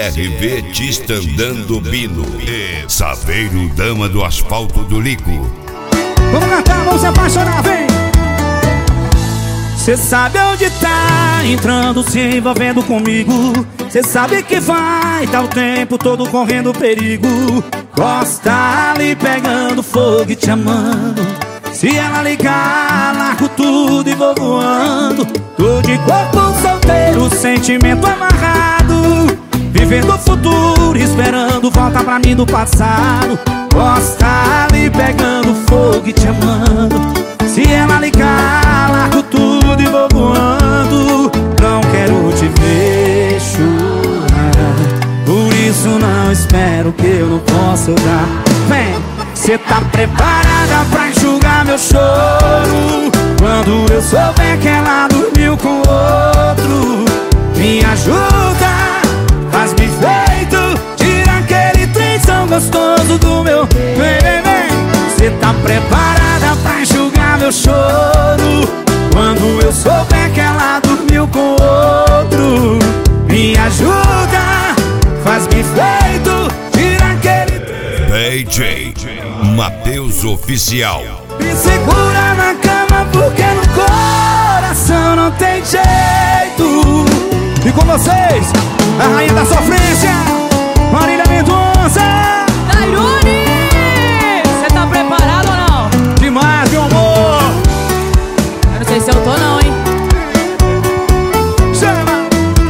CRV Tista andando Bino e Saveiro Dama do Asfalto do Lico. Vamos cantar, vamos se apaixonar, vem! Cê sabe onde tá entrando, se envolvendo comigo. Cê sabe que vai tá o tempo todo correndo perigo. Gosta ali pegando fogo e te amando. Se ela ligar, largo tudo e vou voando. Tô de corpo solteiro, sentimento amarrado, vivendo o futuro, esperando volta pra mim do passado. Gosta ali pegando fogo e te amando. Se ela ligar, largo tudo e vou voando. Não quero te ver chorar, por isso não espero que eu não possa dar. Vem! Cê tá preparada pra enxugar meu choro quando eu souber que ela dormiu com outro? Me ajuda, faz-me feito, tira aquele trenzão gostoso do meu. Vem, vem, vem. Cê tá preparada pra enxugar meu choro quando eu souber que ela dormiu com outro? Me ajuda, faz-me feito, tira aquele DJ Matheus Oficial. Me segura na cama porque no coração não tem jeito. E com vocês, a rainha da sofrência, Marília Mendonça. Tairone, cê tá preparado ou não? Demais, meu amor. Eu não sei se eu tô não, hein? Chama.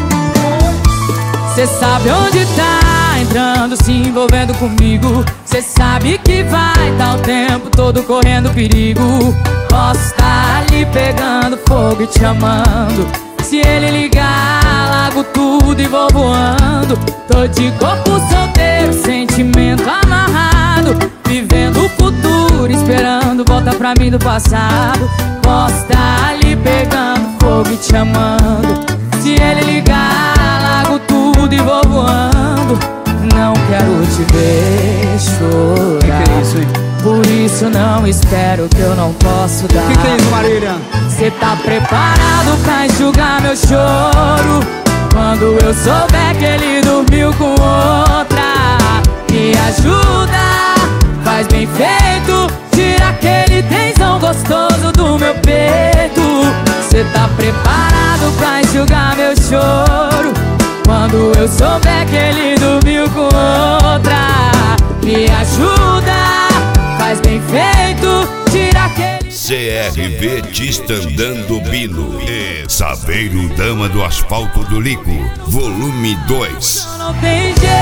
Cê sabe onde tá entrando, se envolvendo comigo. Cê sabe que vai tá o tempo todo correndo perigo. Posso tá ali pegando fogo e te amando. Se ele ligar, largo tudo e vou voando. Tô de corpo solteiro, sentimento amarrado, vivendo o futuro, esperando volta pra mim do passado. Posso tá ali pegando fogo e te amando. Se ele ligar, largo tudo e vou voando. Não quero te ver chorar, Que é isso, hein? por isso não espero que eu não posso dar. Que é isso, Marília? Cê tá preparado pra enxugar meu choro quando eu souber que ele dormiu com outra? Me ajuda, faz bem feito, tira aquele tensão gostoso do meu peito. Cê tá preparado pra enxugar meu choro quando eu souber que ele dormiu com outra? Me ajuda, faz bem feito, tira aquele CRV Tista andando Bino e Saveiro Dama do Asfalto do Lico, volume 2. não tem jeito.